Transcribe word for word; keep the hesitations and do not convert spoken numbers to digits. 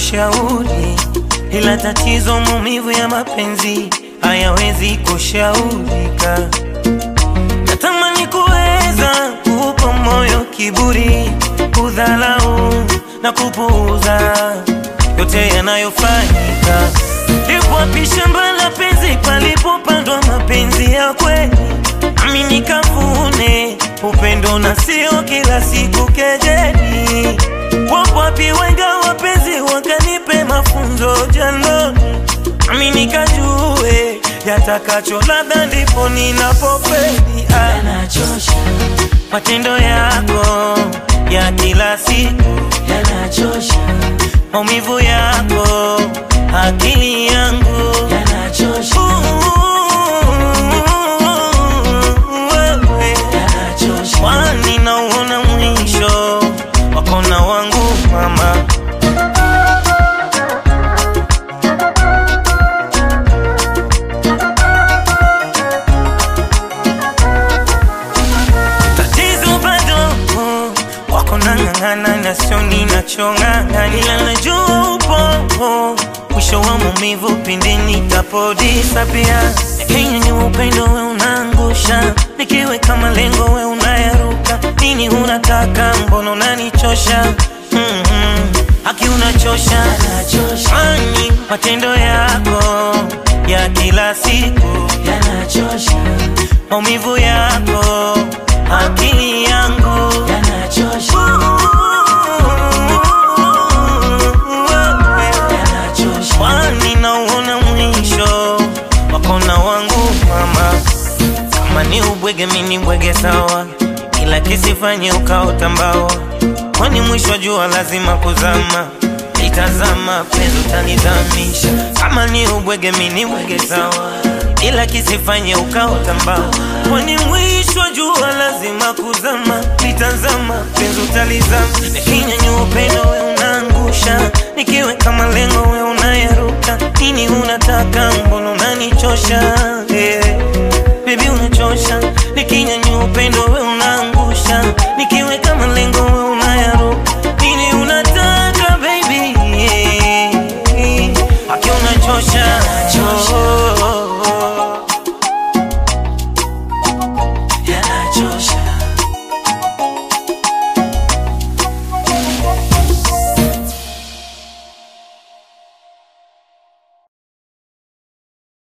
kushauri, ila tatizo maumivu ya mapenzi hayawezi kushaurika. Natamani kuweza kuupa moyo kiburi, kudhalau na kupuuza yote yanayofanyika. Lipo wapi shamba la penzi palipopandwa mapenzi ya kweli? Nami nikavune upendo na sio kila siku kejeli. Wapo wapi wenga wapenzi wakanipe mafunzo jandoni? Nami nikajue yatakacho ladha ndipo ninapofeli. Ah, yanachosha matendo yako ya kila siku yanachosha, maumivu yako akili yangu yanachosha yanachosha. kwani nauona mwisho wako na wangu mama. Tatizo bado wako nang'ang'ana na sio ninachong'ang'ana, ila najua upo mwisho wa maumivu pindi nitapodisapia. Nikinyanyua upendo we unaangusha, nikiweka malengo we unayaruka. Nini unataka, mbona unanichosha? Mm-hmm. Haki unachosha, kwani matendo yako ya kila siku yanachosha, maumivu yako akili yangu yanachosha yanachosha. kwani nauona mwisho wako na wangu mama. Kama ni ubwege mini bwege sawa, ila kisifanye ukaota mbawa, kwani mwisho jua lazima kuzama. Itazama penzi utanizamisha. Kama ni ubwege mini bwege sawa, ila kisifanye ukaota mbawa, kwani mwisho jua lazima kuzama. Itazama penzi utalizama. Nikinyanyua upendo we unaangusha, nikiweka malengo we unayaruka. Nini unataka, mbona unanichosha? Yeah. Baby unachosha, nikinyanyua upendo we unaangusha, nikiweka malengo we unayaruka. Nini unataka baby? Haki unachosha